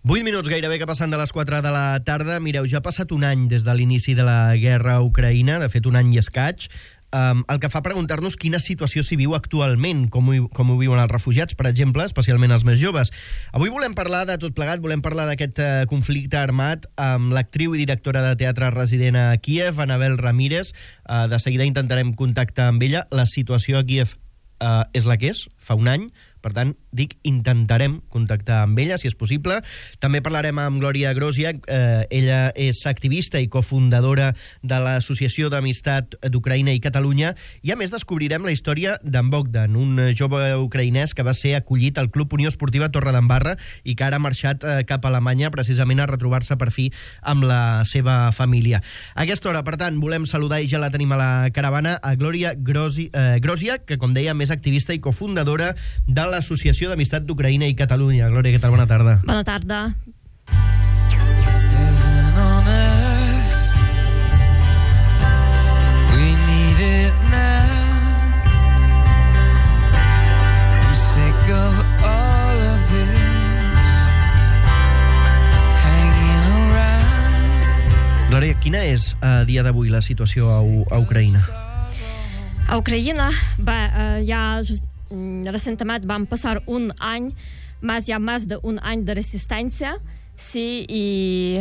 8 minuts gairebé que passen de les 4 de la tarda. Mireu, ja ha passat un any des de l'inici de la guerra a Ucraïna, de fet un any i escaig, el que fa preguntar-nos quina situació s'hi viu actualment, com ho viuen els refugiats, per exemple, especialment els més joves. Avui volem parlar de tot plegat, volem parlar d'aquest conflicte armat amb l'actriu i directora de teatre resident a Kíev, Anabel Ramírez. De seguida intentarem contactar amb ella. La situació a Kíev és la que és, fa un any. Per tant, dic, intentarem contactar amb ella, si és possible. També parlarem amb Glòria Groziak. Ella és activista i cofundadora de l'Associació d'Amistat d'Ucraïna i Catalunya. I, a més, descobrirem la història d'en Bogdan, un jove ucraïnès que va ser acollit al Club Unió Esportiva Torredembarra i que ara ha marxat cap a Alemanya precisament a retrobar-se per fi amb la seva família. A aquesta hora, per tant, volem saludar, i ja la tenim a la caravana, a Glòria Groziak, que, com dèiem, és activista i cofundadora de l'Associació d'Amistat d'Ucraïna i Catalunya. Glòria, què tal? Bona tarda. Bona tarda. Glòria, quina és a dia d'avui la situació a Ucraïna? A Ucraïna, recentment vam passar un any, més d'un any de resistència, sí, i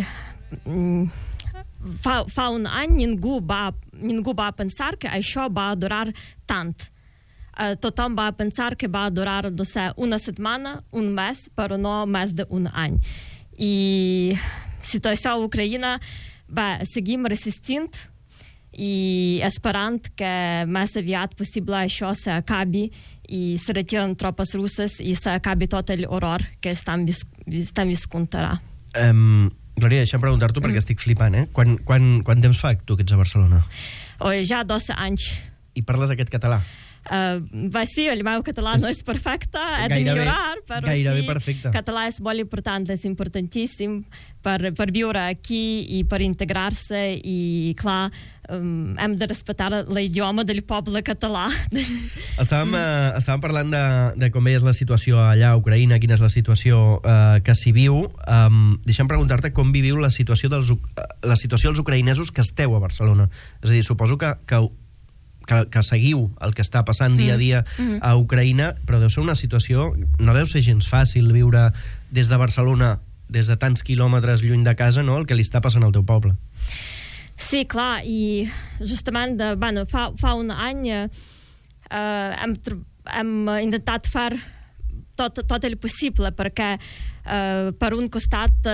fa un any ningú va pensar que això va durar tant. Tothom va pensar que va durar, no sé, una setmana, un mes, però no més d'un any. I situació a Ucraïna, seguim resistint i esperant que més aviat possible això s'acabi i se retiren tropes russes i s'acabi tot l'horror que estem viscut ara. Glòria, deixa'm preguntar-t'ho perquè estic flipant, eh? Quant temps fa tu que ets a Barcelona? Ja 12 anys. I parles aquest català? Sí, el meu català no és perfecte, he de millorar, però sí, perfecte. Català és molt important, és importantíssim per viure aquí i per integrar-se i, clar, hem de respectar l'idioma del poble català. Estàvem parlant de com és la situació allà a Ucraïna, quina és la situació que s'hi viu. Deixa'm preguntar-te com viviu la situació dels ucraïnesos que esteu a Barcelona. És a dir, suposo que seguiu el que està passant dia a dia a Ucraïna, però deu ser una situació, no deu ser gens fàcil viure des de Barcelona, des de tants quilòmetres lluny de casa, no?, el que li està passant al teu poble. Sí, clar, i justament fa un any hem intentat fer tot el possible perquè per un costat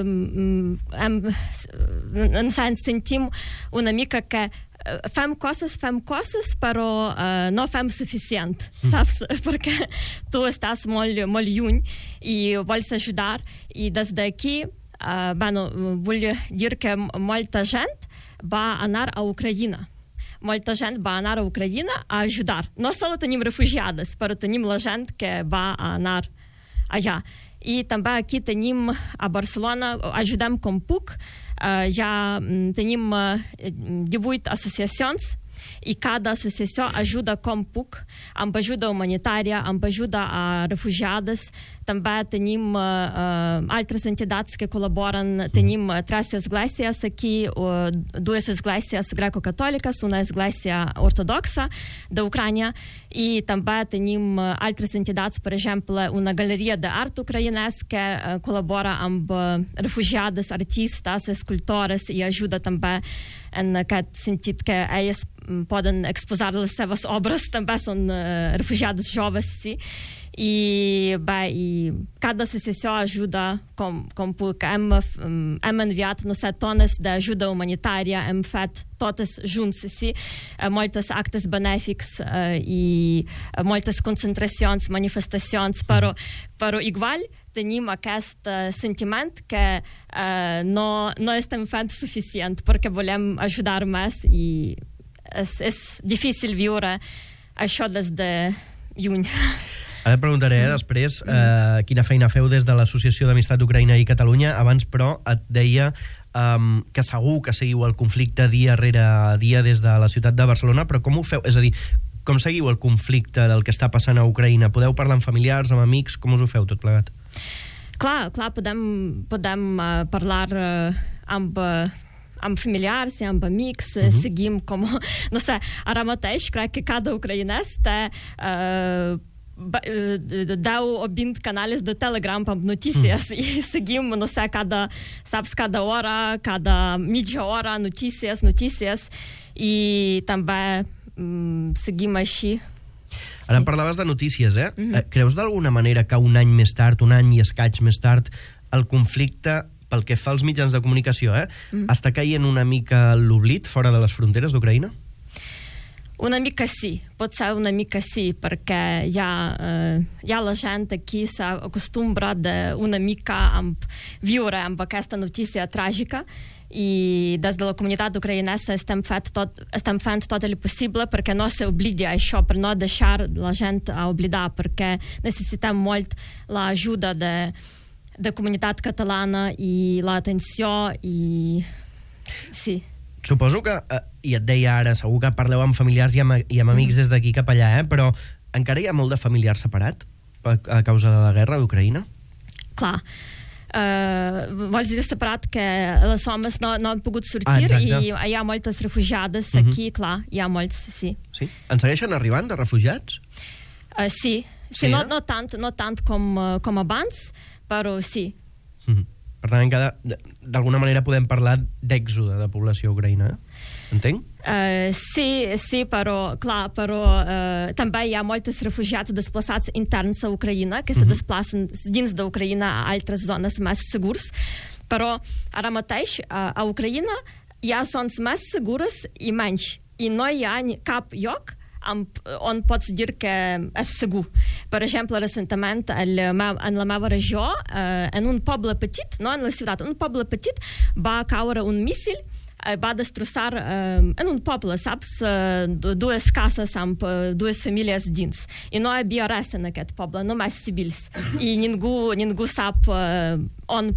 ens sentim una mica que fem coses, però no fem suficient, saps? Perquè tu estàs molt lluny i vols ajudar, i des d'aquí vull dir que molta gent va anar a Ucraïna. Molta gent va anar a Ucraïna a ajudar. No sols tenim refugiades, però tenim la gent que va anar allà. I també aquí tenim a Barcelona, ajudem com puc, ja tenim 18 associacions i cada associació ajuda com puc, amb ajuda humanitària, amb ajuda a refugiades. També tenim altres entitats que col·laboren. Tenim 3 esglésies aquí, 2 esglésies greco-catòliques, una església ortodoxa d'Ucrània, i també tenim altres entitats, per exemple, una galeria d'art ucraïnès que col·labora amb refugiades, artistes, escultores, i ajuda també en aquest sentit que elles poden exposar les seves obres, també són refugiades joves, sí. I cada associació ajuda com puc. Hem enviat, no sé, tones d'ajuda humanitària, hem fet totes junts, sí, moltes actes benèfics i moltes concentracions, manifestacions, però igual tenim aquest sentiment que no estem fent suficient perquè volem ajudar més i és difícil viure això des de lluny. Ara et preguntaré després quina feina feu des de l'Associació d'Amistat d'Ucraïna i Catalunya. Abans, però, et deia que segur que seguiu el conflicte dia rere dia des de la ciutat de Barcelona, però com ho feu? És a dir, com seguiu el conflicte del que està passant a Ucraïna? Podeu parlar amb familiars, amb amics? Com us ho feu tot plegat? Clar, podem parlar amb familiars i amb amics, seguim com... No sé, ara mateix crec que cada ucraïnès té 10 o 20 canals de Telegram amb notícies i seguim, no sé, cada hora, cada mitja hora notícies i també seguim així. Ara em parlaves de notícies, Creus d'alguna manera que un any més tard, un any i escaig més tard, el conflicte, pel que fa als mitjans de comunicació, està caient una mica l'oblit fora de les fronteres d'Ucraïna? Una mica sí, pot ser una mica sí, perquè ja la gent aquí s'ha acostumbrat una mica a viure amb aquesta notícia tràgica i des de la comunitat ucraïnesa estem fent tot el possible perquè no s'oblidi això, per no deixar la gent a oblidar, perquè necessitem molt l'ajuda de comunitat catalana i l'atenció i... Sí. Suposo que, i et deia ara, segur que parleu amb familiars i amb amics des d'aquí cap allà, però encara hi ha molt de familiar separat a causa de la guerra d'Ucraïna? Clar. Vols dir separat que les homes no han pogut sortir i hi ha moltes refugiades aquí, clar, hi ha molts, sí. Sí? En segueixen arribant de refugiats? Sí, no tant com abans, però sí. Per tant, d'alguna manera podem parlar d'èxode de població ucraïna, entenc? Sí, però també hi ha molts refugiats desplaçats interns a Ucraïna que se desplacen dins d'Ucraïna a altres zones més segures, però ara mateix a Ucraïna hi ha zones més segures i menys, i no hi ha cap lloc on pots dir que és segur. Per exemple, recentment, en la meva regió, en un poble petit, no en la ciutat, un poble petit, va caure un míssil, va destrossar en un poble, saps? Dues cases amb dues famílies dins. I no hi havia res en aquest poble, només civils. I ningú sap on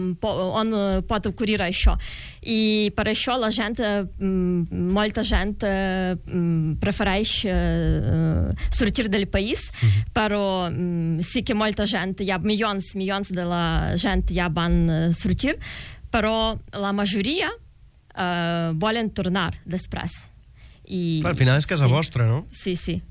pot ocorrir això. I per això la gent, molta gent prefereix sortir del país, però sí que molta gent, hi ha milions de la gent ja van sortir, però la majoria volen tornar després. Al final és casa vostra, no? Sí.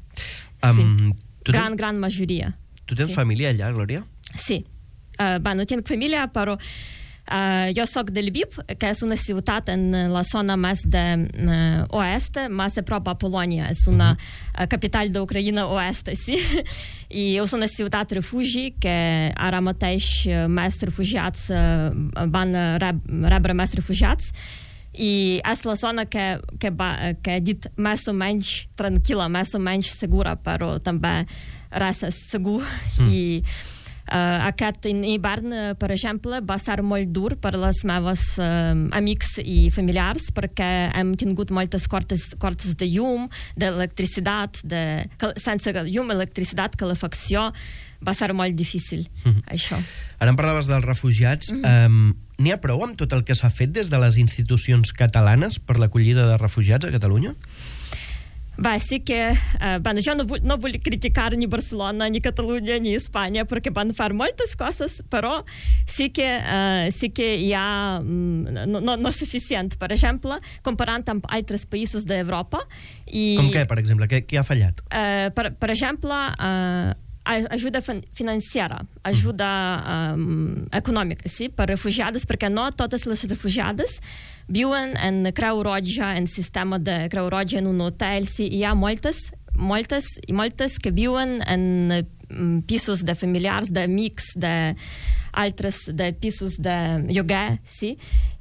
Gran majoria. Tu tens família allà, Glòria? Sí. No tinc família, però jo soc de Lviv, que és una ciutat en la zona més d'oest, més a prop a Polònia. És una capital d'Ucraïna oest, sí. I és una ciutat refugi que ara mateix més refugiats van rebre més refugiats. I és la zona que he dit més o menys tranquil·la, més o menys segura, però també res és segur. I aquest hivern, per exemple, va ser molt dur per les meves amics i familiars perquè hem tingut moltes cortes de llum, d'electricitat, sense llum, electricitat, calefacció. Va ser molt difícil, això. Ara em parlaves dels refugiats. N'hi ha prou amb tot el que s'ha fet des de les institucions catalanes per l'acollida de refugiats a Catalunya? Sí que... jo no vull criticar ni Barcelona, ni Catalunya, ni Espanya, perquè van fer moltes coses, però sí que hi ha no suficient. Per exemple, comparant amb altres països d'Europa... Com què, per exemple? Què ha fallat? Per exemple... ajuda financera, ajuda econòmica, sí, per refugiades, perquè no totes les refugiades viuen en Creu Roja, en sistema de Creu Roja, en un hotel, sí, hi ha moltes que viuen en pisos de familiars, d'amics, de pisos de lloguer, sí,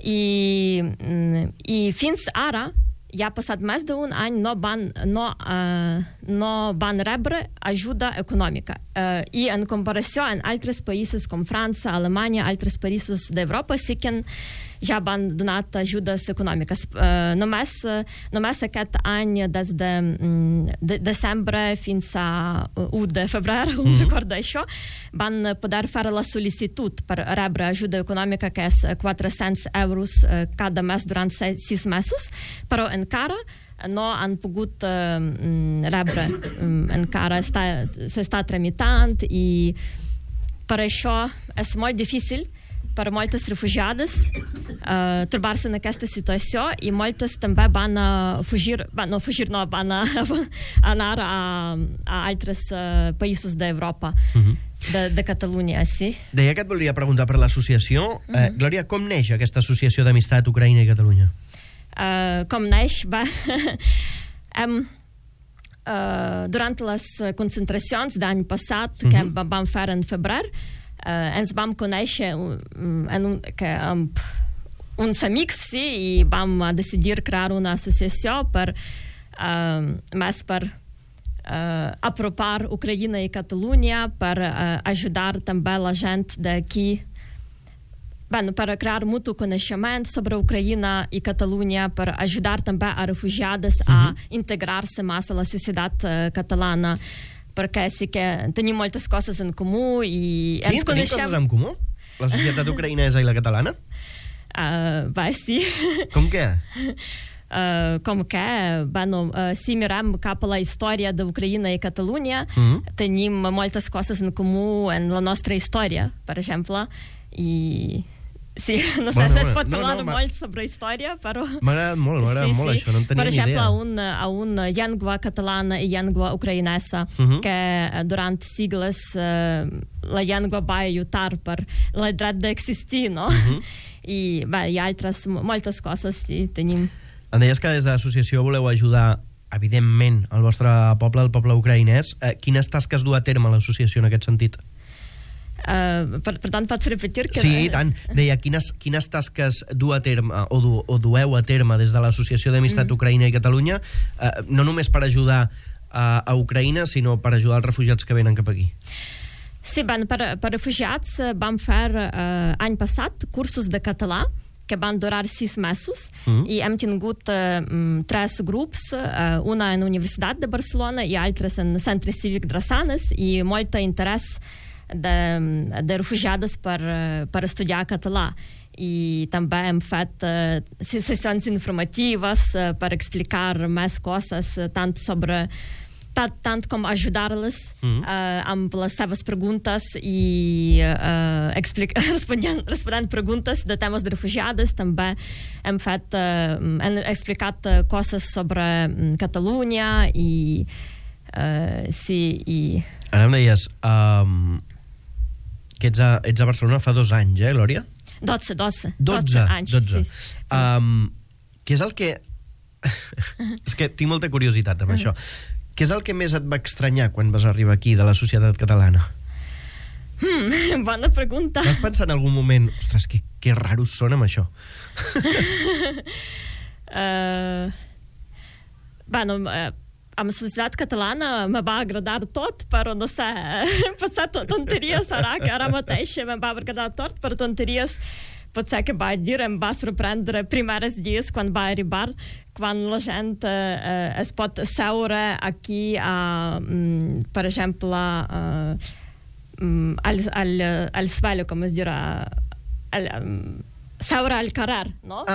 i fins ara ja ha passat més d'un any, no van rebre ajuda econòmica. I en comparació amb altres països com França, Alemanya, altres països d'Europa, sí que ja van donat ajudes econòmiques. Només aquest any, des de desembre fins a 1 de febrer, un record d'això, van poder fer la sol·licitud per rebre ajuda econòmica, que és 400 euros cada mes durant 6 mesos, però encara no han pogut rebre. Encara s'està tramitant i per això és molt difícil per moltes refugiades trobar-se en aquesta situació i moltes també van fugir, van anar a altres països d'Europa, de Catalunya, sí. Deia que et volia preguntar per l'associació. Glòria, com neix aquesta associació d'amistat Ucraïna i Catalunya? Com neix? Durant les concentracions d'any passat, que vam fer en febrer, ens vam conèixer amb uns amics, sí, i vam decidir crear una associació més per apropar Ucraïna i Catalunya, per ajudar també la gent d'aquí, per crear mutu coneixement sobre Ucraïna i Catalunya, per ajudar també a refugiades a integrar-se més a la societat catalana, perquè sí que tenim moltes coses en comú i ens coneixem. Sí, tenim coses en comú? La societat ucraïnesa i la catalana? Sí. Com què? Com que, si mirem cap a la història d'Ucraïna i Catalunya, tenim moltes coses en comú en la nostra història, per exemple, i... Sí, no sé si es pot parlar molt sobre història, però... M'ha agradat molt això, no en tenia ni idea. Per exemple, una llengua catalana i llengua ucraïnesa, que durant segles la llengua va lluitar per el dret d'existir, no? I hi ha moltes coses, sí, tenim. Em deies que des de l'associació voleu ajudar, evidentment, el vostre poble, el poble ucraïnès. Quines tasques du a terme l'associació en aquest sentit? Per tant, pots repetir? Sí, i tant. Deia, quines tasques du a terme o dueu a terme des de l'Associació d'Amistat Ucraïna i Catalunya, no només per ajudar a Ucraïna, sinó per ajudar els refugiats que venen cap aquí? Sí, per refugiats vam fer any passat cursos de català que van durar 6 mesos i hem tingut 3 grups, una en la Universitat de Barcelona i altres en el Centre Cívic Drassanes, i molt interès de refugiades per estudiar català. I també hem fet sessions informatives per explicar més coses, tant com ajudar-les amb les seves preguntes i responent preguntes de temes de refugiades. També hem explicat coses sobre Catalunya i sí, i... Ara em deies que ets a Barcelona fa 2 anys, Glòria? 12 anys. 12. Sí. Què és el que... És que tinc molta curiositat amb això. Què és el que més et va estranyar quan vas arribar aquí de la societat catalana? Bona pregunta. Vas pensar en algun moment, ostres, que raros són amb això? Amb la societat catalana me va agradar tot, però no sé, passar tonteries, que ara mateix me va agradar tot, per tonteries potser que vaig dir, em va sorprendre primers dies quan va arribar, quan la gent es pot seure aquí, per exemple, al suelo, com es dirà, seure al carrer, no?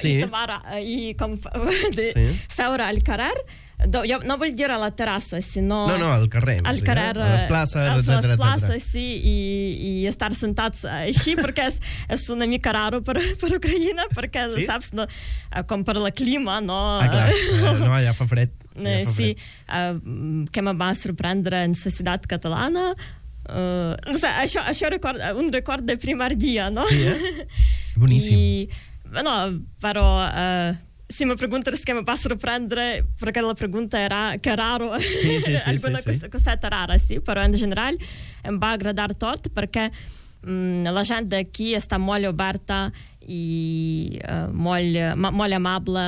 Seure al carrer. Jo no vull dir a la terrassa, sinó... No, al carrer. Al carrer, a les places, etcètera. A les places, sí, i estar sentats així, perquè és una mica raro per Ucraïna, perquè, saps, com per la clima, no? Clar, no, allà fa fred. Sí, que me va sorprendre en la societat catalana. No sé, això un record de primer dia, no? Sí, boníssim. No, però... Si me preguntes què me va sorprendre, perquè la pregunta era que raro, alguna coseta rara, sí, però en general em va agradar tot, perquè la gent d'aquí està molt oberta i molt amable,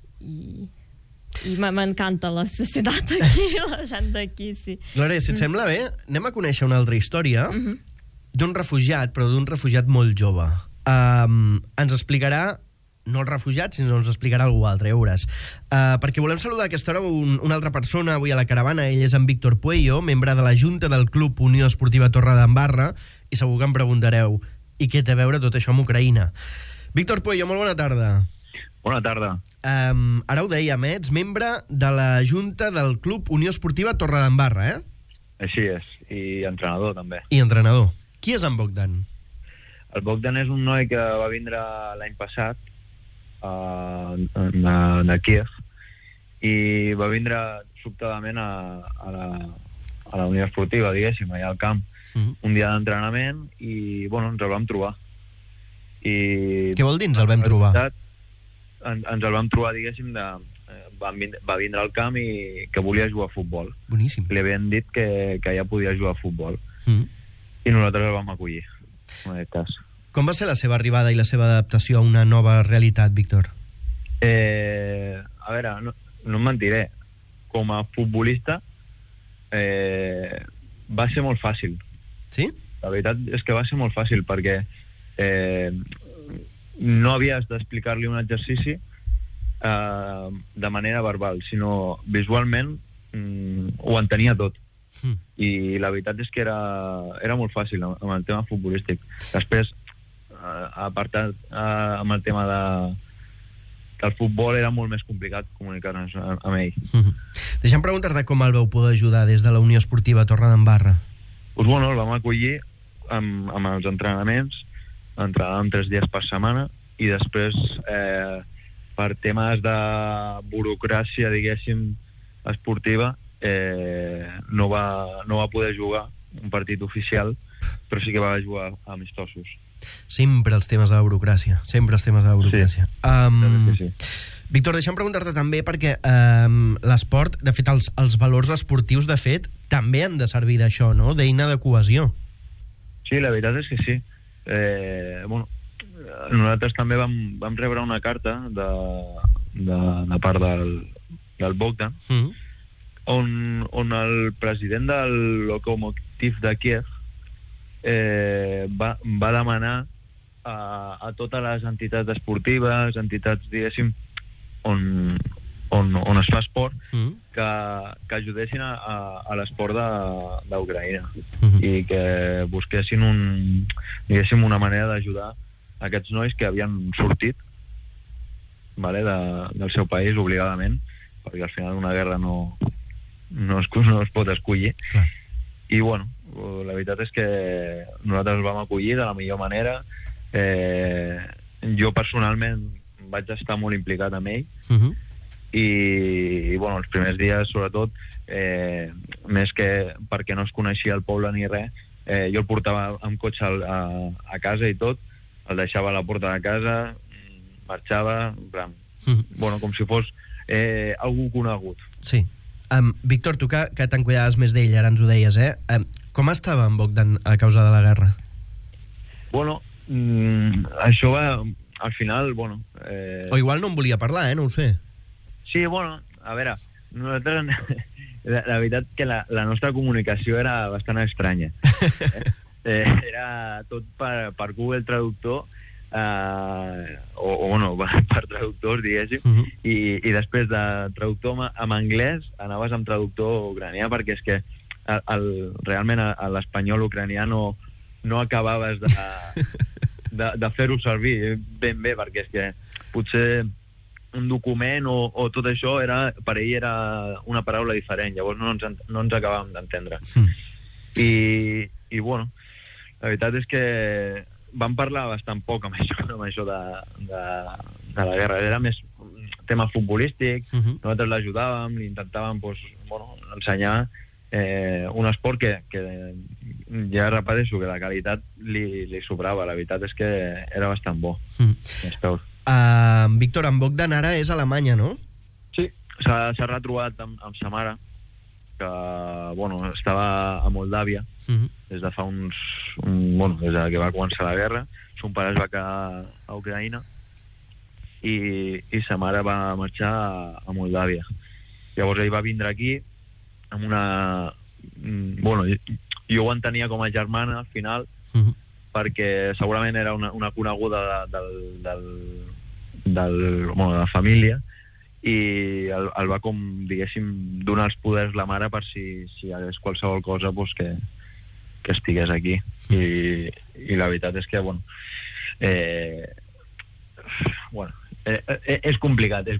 i m'encanta la societat aquí, la gent d'aquí, sí. Glòria, si et sembla bé, anem a conèixer una altra història d'un refugiat, però d'un refugiat molt jove. Ens explicarà no els refugiats, sinó ens explicarà algú altre, ja veuràs. Perquè volem saludar a aquesta hora una altra persona avui a la caravana. Ell és en Víctor Puello, membre de la Junta del Club Unió Esportiva Torredembarra, i segur que em preguntareu, i què té a veure tot això amb Ucraïna? Víctor Puello, molt bona tarda. Bona tarda. Ara ho dèiem, ets membre de la Junta del Club Unió Esportiva Torredembarra, Així és, i entrenador també. I entrenador. Qui és en Bogdan? El Bogdan és un noi que va vindre l'any passat de Kiev i va vindre sobtadament a la Unió Esportiva, diguéssim, allà al camp, un dia d'entrenament i, bueno, ens el vam trobar. Què vol dir ens el vam trobar? Ens el vam trobar, diguéssim, va vindre al camp i que volia jugar a futbol. Boníssim. Li havien dit que ja podia jugar a futbol. I nosaltres el vam acollir, en aquest cas. Com va ser la seva arribada i la seva adaptació a una nova realitat, Víctor? A veure, no em mentiré. Com a futbolista va ser molt fàcil. Sí? La veritat és que va ser molt fàcil perquè no havies d'explicar-li un exercici de manera verbal, sinó visualment ho entenia tot. I la veritat és que era molt fàcil amb el tema futbolístic. Després, apartat amb el tema del futbol, era molt més complicat comunicar-nos amb ell. Deixa'm preguntar-te com el vau poder ajudar des de la Unió Esportiva Torredembarra. Doncs bueno, el vam acollir amb els entrenaments, entrenàvem 3 dies per setmana i després per temes de burocràcia, diguéssim, esportiva, no va poder jugar un partit oficial, però sí que va jugar amistosos. Sempre els temes de la burocràcia. Sí. Sí. Víctor, deixa'm preguntar-te també perquè l'esport, de fet, els valors esportius, de fet, també han de servir d'això, no? D'eina de cohesió. Sí, la veritat és que sí. Bueno, nosaltres també vam rebre una carta de part del Bogdan, on el president del Lokomotiv de Kiev va demanar a totes les entitats esportives, entitats, diguéssim, on es fa esport, que ajudessin a l'esport d'Ucraïna i que busquessin diguéssim, una manera d'ajudar aquests nois que havien sortit, vale, del seu país obligadament, perquè al final una guerra no es pot escollir. Clar. I bueno, la veritat és que nosaltres el vam acollir de la millor manera. Jo personalment vaig estar molt implicat amb ell i bueno, els primers dies sobretot, més que perquè no es coneixia el poble ni res, jo el portava amb cotxe a casa i tot, el deixava a la porta de casa, marxava, bueno, com si fos algú conegut. Sí. Víctor, tu que te'n cuidaves més d'ell, ara ens ho deies, com estava en Bogdan a causa de la guerra? Bueno, això va, al final, bueno... O igual no en volia parlar, no ho sé. Sí, bueno, a veure, nosaltres, la veritat que la nostra comunicació era bastant estranya. Era tot per Google Traductor, o bueno, per traductors, diguéssim, i després de traductor en anglès anaves amb traductor ucranià, perquè és que realment l'espanyol ucranià no acabaves de fer-ho servir ben bé, perquè és que potser un document o tot això per ell era una paraula diferent, llavors no ens acabàvem d'entendre. I bueno, la veritat és que vam parlar bastant poc amb això de la guerra. Era més tema futbolístic, nosaltres l'ajudàvem, li intentàvem ensenyar un esport que ja repeteixo que la qualitat li sobrava. La veritat és que era bastant bo. Víctor, en Bogdan ara és a Alemanya, no? Sí, s'ha retrobat amb sa mare, que estava a Moldàvia des de fa des de que va començar la guerra. Son pare es va quedar a Ucraïna i sa mare va marxar a Moldàvia. Llavors ell va vindre aquí amb una... jo ho entenia com a germana al final, perquè segurament era una coneguda de la família, i el va, com diguéssim, donar els poders la mare per si hi hagués qualsevol cosa que estigués aquí. I la veritat és que és complicat.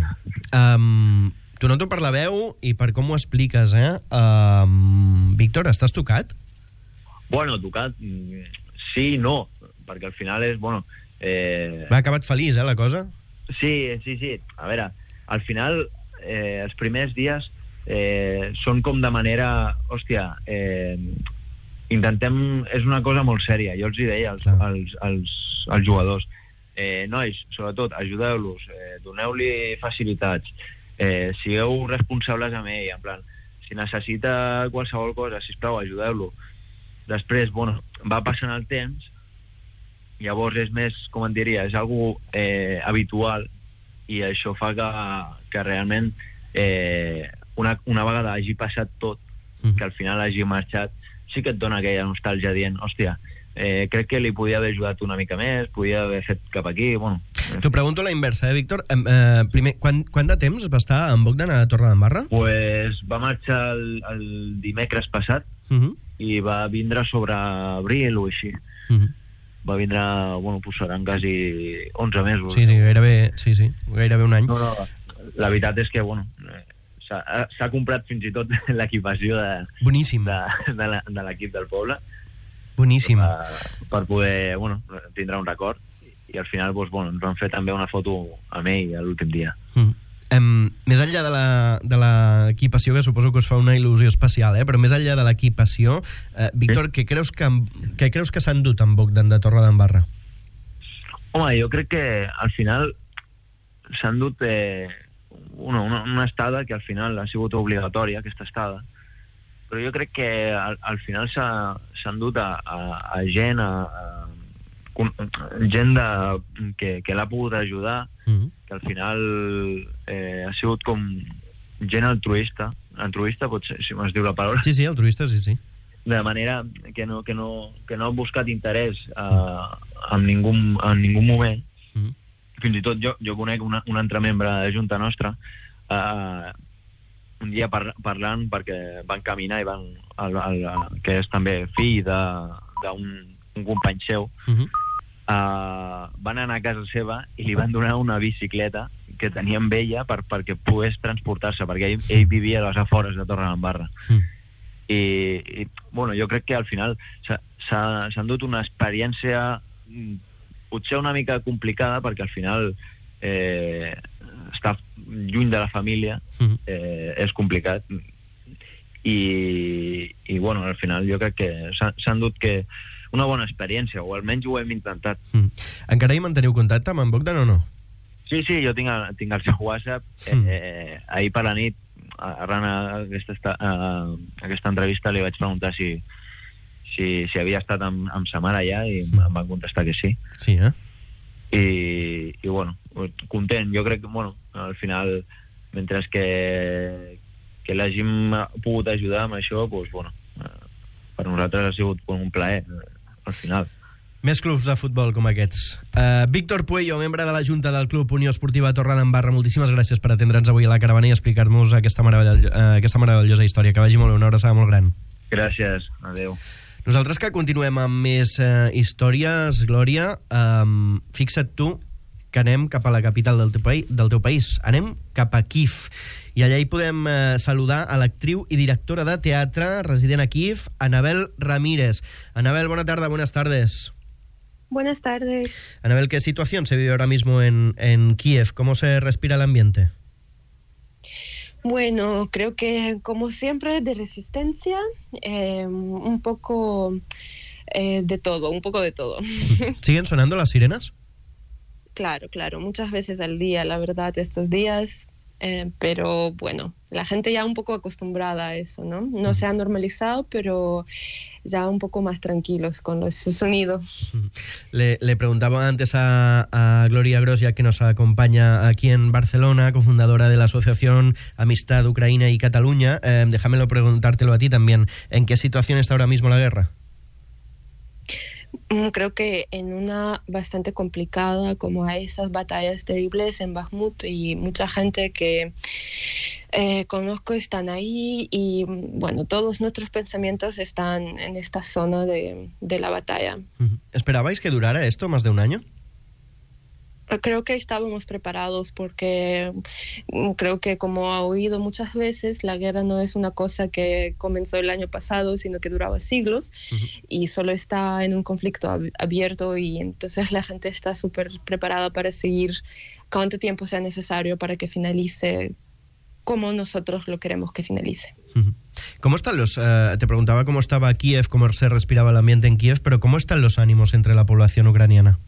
Tu noto per la veu i per com ho expliques, Víctor, estàs tocat? Bueno, tocat, sí i no, perquè al final és, bueno... Va acabat feliç, la cosa? Sí. A veure, al final, els primers dies són com de manera... Hòstia, intentem... És una cosa molt sèria. Jo els hi deia als jugadors. Nois, sobretot, ajudeu-los, doneu-li facilitats, sigueu responsables amb ell, en plan, si necessita qualsevol cosa, sisplau, ajudeu-lo. Després, bueno, va passant el temps, llavors és més, com en diria, és algo habitual, i això fa que realment una vegada hagi passat tot, que al final hagi marxat, sí que et dona aquella nostàlgia dient, hòstia, crec que li podia haver ajudat una mica més, podia haver fet cap aquí, bueno... T'ho pregunto a la inversa, Víctor. Primer, quant de temps va estar en Bogdan a Torredembarra? Pues va marxar el dimecres passat, i va vindre sobre abril o així. Va vindre, bueno, pues seran quasi 11 mesos. Sí, gairebé un any. No, la veritat és que, bueno, s'ha comprat fins i tot l'equipació de l'equip del poble. Boníssim. Per poder, bueno, tindre un record. I al final, doncs, bueno, ens van fer també una foto amb ell l'últim dia. Més enllà de l'equipació, que suposo que us fa una il·lusió especial, però més enllà de l'equipació, Víctor, què creus que s'han dut en Bogdan de Torredembarra? Home, jo crec que al final s'han dut una estada que al final ha sigut obligatòria, aquesta estada, però jo crec que al final s'han dut a gent, gent que l'ha pogut ajudar, que al final ha sigut com gent altruista, potser, si m'es diu la paraula. Sí, altruista, sí. De manera que no ha buscat interès en ningú moment. Fins i tot jo conec un altre membre de Junta Nostra, un dia parlant, perquè van caminar i que és també fill d'un company seu, van anar a casa seva i li van donar una bicicleta que tenia amb ella perquè pogués transportar-se, perquè ell vivia a les afores de Torredembarra. I bueno, jo crec que al final s'han dut una experiència potser una mica complicada, perquè al final estar lluny de la família és complicat, i bueno, al final jo crec que s'han dut una bona experiència, o almenys ho hem intentat. Encara hi manteniu contacte amb en Bogdan o no? Sí, jo tinc el seu WhatsApp. Ahir per la nit, arran aquesta entrevista, li vaig preguntar si havia estat amb sa mare allà, i em van contestar que sí. Sí, I bueno, content. Jo crec que, bueno, al final, mentre que l'hàgim pogut ajudar amb això, doncs, bueno, per nosaltres ha sigut un plaer, al final. Més clubs de futbol com aquests. Víctor Puello, membre de la Junta del Club Unió Esportiva Torredembarra, moltíssimes gràcies per atendre'ns avui a la caravana i explicar-nos aquesta meravellosa història. Que vagi molt bé, una abraçada molt gran. Gràcies, adeu. Nosaltres que continuem amb més històries, Glòria, fixa't tu que anem cap a la capital del teu país. Anem cap a Kíev. I allà hi podem saludar a l'actriu i directora de teatre resident a Kíev, Anabel Ramírez. Anabel, buena tarde, buenas tardes. Buenas tardes. Anabel, ¿qué situación se vive ahora mismo en Kíev? ¿Cómo se respira el ambiente? Bueno, creo que como siempre de resistencia, un poco de todo, un poco de todo. ¿Siguen sonando las sirenas? Claro, muchas veces al día, la verdad, estos días, pero bueno, la gente ya un poco acostumbrada a eso, ¿no? No se ha normalizado, pero ya un poco más tranquilos con los sonidos. Le preguntaba antes a Gloria Grosja, que nos acompaña aquí en Barcelona, cofundadora de la Asociación Amistad Ucrania y Cataluña. Déjamelo preguntártelo a ti también. ¿En qué situación está ahora mismo la guerra? Creo que en una bastante complicada, como hay esas batallas terribles en Bakhmut, y mucha gente que conozco están ahí, y bueno, todos nuestros pensamientos están en esta zona de la batalla. ¿Esperabais que durara esto más de un año? Creo que estábamos preparados porque creo que, como ha oído muchas veces, la guerra no es una cosa que comenzó el año pasado, sino que duraba siglos y solo está en un conflicto abierto, y entonces la gente está súper preparada para seguir cuánto tiempo sea necesario para que finalice como nosotros lo queremos que finalice. ¿Cómo están te preguntaba cómo estaba Kiev, cómo se respiraba el ambiente en Kiev, pero ¿cómo están los ánimos entre la población ucraniana?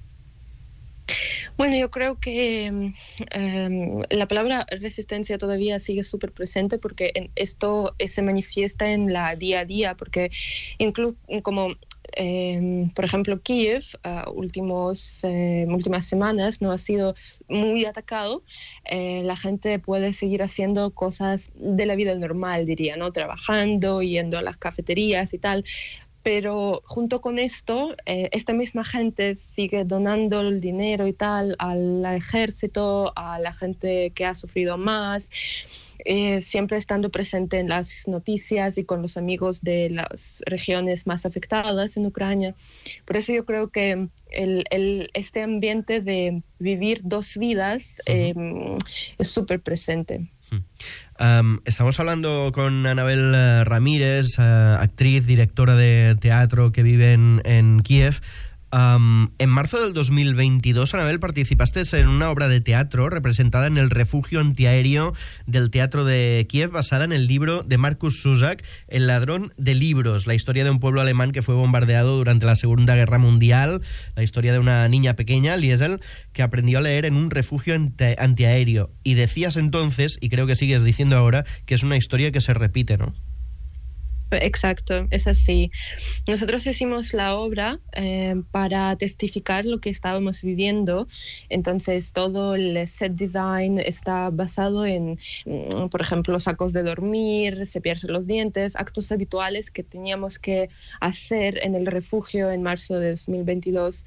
Bueno, yo creo que la palabra resistencia todavía sigue súper presente, porque esto se manifiesta en la día a día, porque como por ejemplo Kiev últimas semanas no ha sido muy atacado, la gente puede seguir haciendo cosas de la vida normal, diría, ¿no? Trabajando, yendo a las cafeterías y tal. Pero junto con esto, esta misma gente sigue donando el dinero y tal al ejército, a la gente que ha sufrido más, siempre estando presente en las noticias y con los amigos de las regiones más afectadas en Ucrania. Por eso yo creo que este ambiente de vivir dos vidas es súper presente. Estamos hablando con Anabel Ramírez, actriz, directora de teatro que vive en Kiev. En marzo del 2022, Anabel, participaste en una obra de teatro representada en el refugio antiaéreo del Teatro de Kiev, basada en el libro de Markus Zusak, El ladrón de libros, la historia de un pueblo alemán que fue bombardeado durante la Segunda Guerra Mundial, la historia de una niña pequeña, Liesel, que aprendió a leer en un refugio antiaéreo. Y decías entonces, y creo que sigues diciendo ahora, que es una historia que se repite, ¿no? Exacto, es así. Nosotros hicimos la obra para testificar lo que estábamos viviendo. Entonces todo el set design está basado en, por ejemplo, sacos de dormir, cepillarse los dientes, actos habituales que teníamos que hacer en el refugio en marzo de 2022.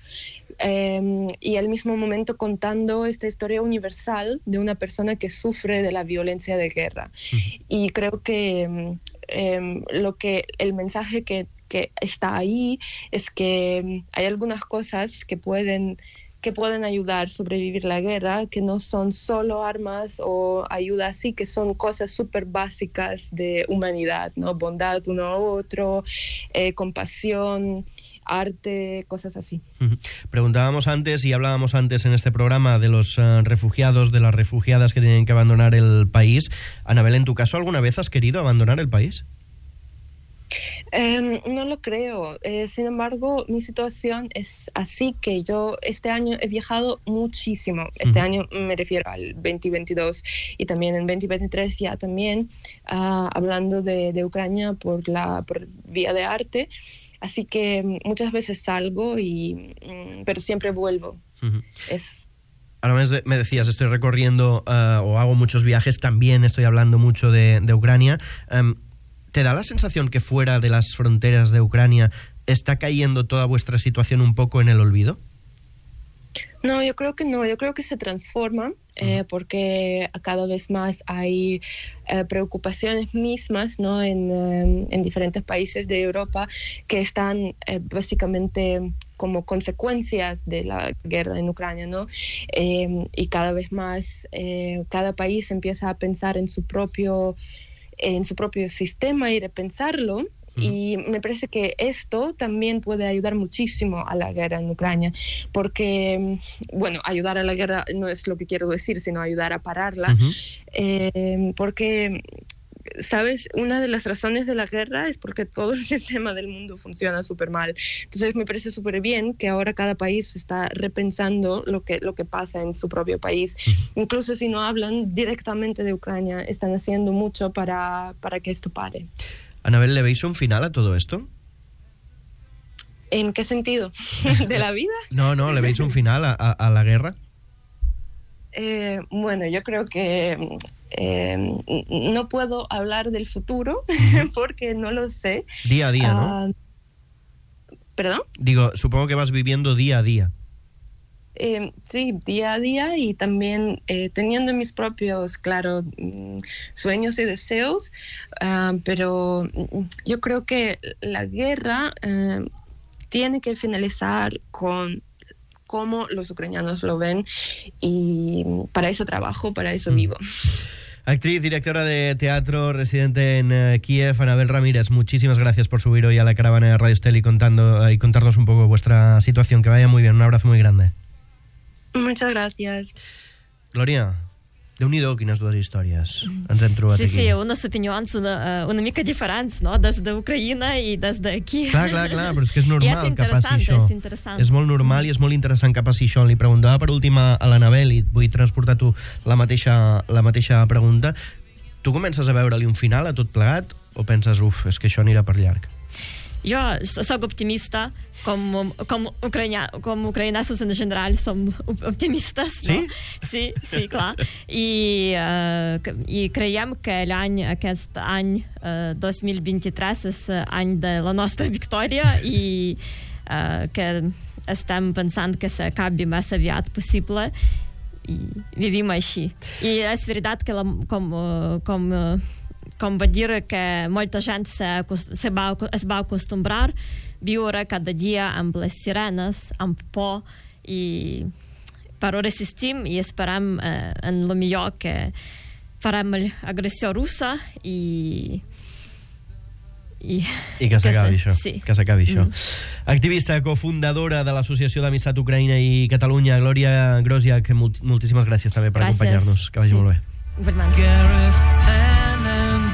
Y al mismo momento contando esta historia universal de una persona que sufre de la violencia de guerra. Y creo que el mensaje que está ahí es que hay algunas cosas que pueden ayudar a sobrevivir la guerra, que no son solo armas o ayuda así, que son cosas súper básicas de humanidad, ¿no? Bondad uno a otro, compasión, arte, cosas así. Preguntábamos antes y hablábamos antes en este programa de los refugiados, de las refugiadas que tienen que abandonar el país. Anabel, ¿en tu caso alguna vez has querido abandonar el país? No lo creo. Sin embargo, mi situación es así que yo este año he viajado muchísimo. Este año me refiero al 2022 y también en 2023 ya también hablando de Ucrania por vía de arte. Así que muchas veces salgo, pero siempre vuelvo. Ahora me decías, estoy recorriendo o hago muchos viajes, también estoy hablando mucho de Ucrania. ¿Te da la sensación que fuera de las fronteras de Ucrania está cayendo toda vuestra situación un poco en el olvido? No, yo creo que no. Yo creo que se transforma porque cada vez más hay preocupaciones mismas, ¿no? en diferentes países de Europa que están básicamente como consecuencias de la guerra en Ucrania, ¿no? Y cada vez más cada país empieza a pensar en su propio sistema y repensarlo. Y me parece que esto también puede ayudar muchísimo a la guerra en Ucrania, porque, bueno, ayudar a la guerra no es lo que quiero decir, sino ayudar a pararla, porque, ¿sabes? Una de las razones de la guerra es porque todo el sistema del mundo funciona súper mal. Entonces me parece súper bien que ahora cada país está repensando lo que pasa en su propio país. Incluso si no hablan directamente de Ucrania, están haciendo mucho para que esto pare. Anabel, ¿le veis un final a todo esto? ¿En qué sentido? ¿De la vida? No, ¿le veis un final a la guerra? Bueno, yo creo que no puedo hablar del futuro porque no lo sé. Día a día, ¿no? ¿Perdón? Digo, supongo que vas viviendo día a día. Sí, día a día, y también teniendo mis propios, claro, sueños y deseos, pero yo creo que la guerra tiene que finalizar con cómo los ucranianos lo ven, y para eso trabajo, para eso vivo. Actriz, directora de teatro, residente en Kiev, Anabel Ramírez, muchísimas gracias por subir hoy a la caravana de Radio Estel y contarnos un poco vuestra situación. Que vaya muy bien, un abrazo muy grande. Muchas gracias. Glòria, Déu-n'hi-do, quines dues històries ens hem trobat aquí. Sí, unes opinions una mica diferents, no? Des d'Ucraïna i des d'aquí. Clar, però és que és normal que passi això. És interessant. És molt normal i és molt interessant que passi això. Li preguntava per últim a l'Anabel, i vull transportar tu la mateixa pregunta. Tu comences a veure-li un final a tot plegat o penses, és que això anirà per llarg? Jo soc optimista, com ucraïnesos en general som optimistes, no? Sí, clar. I creiem que aquest any 2023 és any de la nostra victòria i que estem pensant que s'acabi més aviat possible i vivim així. I és veritat que com va dir que molta gent es va acostumbrar a viure cada dia amb les sirenes, amb por, però resistim i esperem en el millor, que farem l'agressió russa i que s'acabi això. Sí. Que s'acabi això. Activista, cofundadora de l'Associació d'Amistat Ucraïna i Catalunya, Glòria Groziak, moltíssimes gràcies també per acompanyar-nos. Que vagi molt bé. Good man.